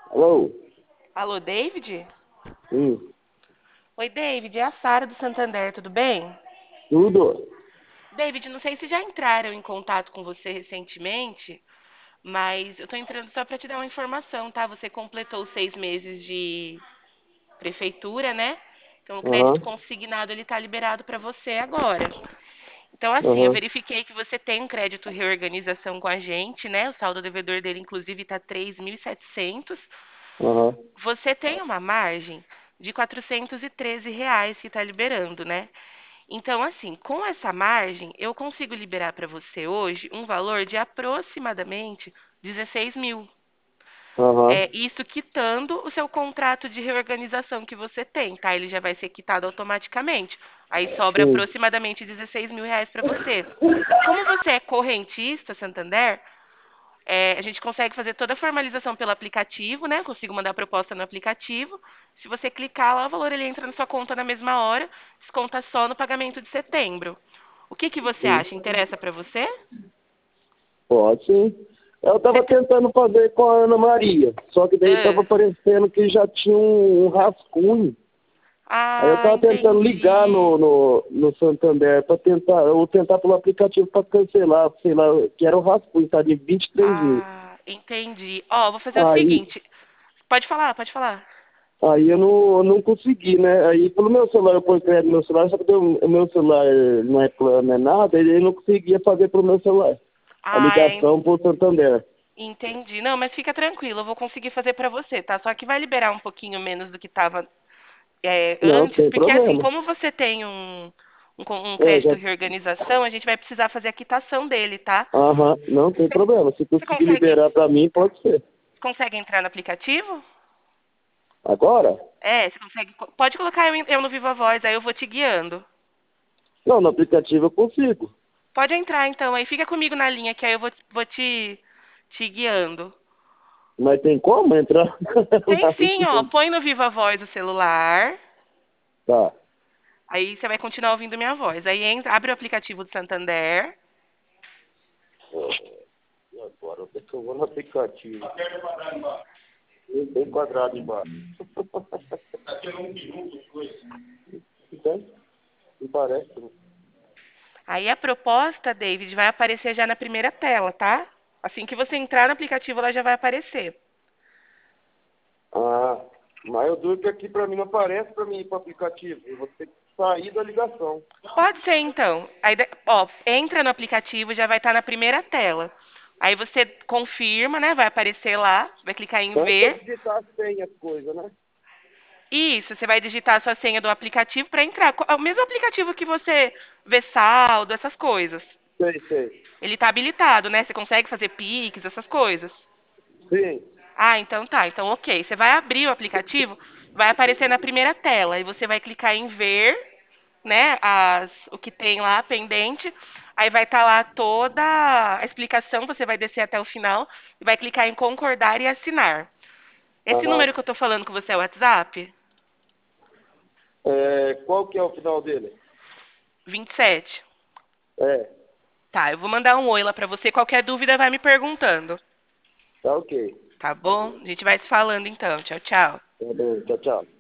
Alô? Alô, David? Sim, Oi, David, é a Sara do Santander, tudo bem? tudo? David, não sei se já entraram em contato com você recentemente, mas eu tô entrando só para te dar uma informação, tá? Você completou os 6 meses de prefeitura, né? Então o crédito Aham, consignado ele tá liberado para você agora. Então assim, eu aham, verifiquei que você tem um crédito reorganização com a gente, né? O saldo devedor dele inclusive tá 3.700. aham, Você tem uma margem de R$ 413 que está liberando, né? Então, assim, com essa margem, eu consigo liberar para você hoje um valor de aproximadamente 16 mil. aham, É isso quitando o seu contrato de reorganização que você tem, tá? Ele já vai ser quitado automaticamente. Aí sobra sim. aproximadamente R$ 16 mil para você. Como você é correntista, Santander, a gente consegue fazer toda a formalização pelo aplicativo, né? Consigo mandar a proposta no aplicativo. Se você clicar lá, o valor ele entra na sua conta na mesma hora, desconta só no pagamento de setembro. O que que você Sim. acha? Interessa para você? Pode sim. Eu Você tava te- tentando fazer com a Ana Maria, só que daí tava Ah, parecendo que já tinha um rascunho. Aí eu tava tentando ligar entendi. no Santander para tentar, ou tentar pelo aplicativo para cancelar, sei lá, que era o rascunho, tá de 23 mil. Entendi. Ó, vou fazer o Aí, seguinte. Pode falar, pode falar. Aí eu não consegui, né? Aí pelo meu celular, eu pus crédito no meu celular, só que o meu celular não é plano, não é nada, ele não conseguia fazer pelo meu celular. A Ah, ligação pro Santander. entendi. Não, mas fica tranquilo, eu vou conseguir fazer para você, tá? Só que vai liberar um pouquinho menos do que estava Não, antes, tem porque assim, problema. como você tem um É, crédito já. reorganização, a gente vai precisar fazer a quitação dele, tá? Aham, não tem Você, problema. Se você conseguir consegue, liberar pra mim, pode ser. consegue entrar no aplicativo? Agora? É, você consegue. Pode colocar eu no Viva Voz, aí eu vou te guiando. Não, no aplicativo eu consigo. Pode entrar então, aí fica comigo na linha, que aí eu vou te guiando. Mas tem como entrar? Tem sim, ó. Põe no Viva Voz o celular. Tá. Aí você vai continuar ouvindo minha voz. Aí entra, abre o aplicativo do Santander. E agora? Onde é que eu vou no aplicativo? Bem quadrado embaixo. Tem? Não parece. Né? Aí a proposta, David, vai aparecer já na primeira tela, tá? Assim que você entrar no aplicativo, ela já vai aparecer. Ah, mas eu duro que aqui pra mim não aparece pra mim ir pro aplicativo. Eu vou ter que sair da ligação. Pode ser, então. Aí, ó, entra no aplicativo, já vai estar na primeira tela. Aí você confirma, né? Vai aparecer lá, vai clicar em Antes de eu ver. digitar a senha, as coisas, né? Isso, você vai digitar a sua senha do aplicativo para entrar. É o mesmo aplicativo que você vê saldo, essas coisas. Sei, sei. Ele está habilitado, né? Você consegue fazer Pix, essas coisas. Sim. Então tá. Então, ok. Você vai abrir o aplicativo, vai aparecer na primeira tela. E você vai clicar em ver, né? O que tem lá pendente. Aí vai estar lá toda a explicação. Você vai descer até o final e vai clicar em concordar e assinar. Esse Aham. número que eu tô falando com você é o WhatsApp? É, qual que é o final dele? 27. É, Tá, eu vou mandar um oi lá pra você. Qualquer dúvida vai me perguntando. tá ok. Tá bom? A gente vai se falando então. Tchau, tchau. Tá bom, tchau, tchau.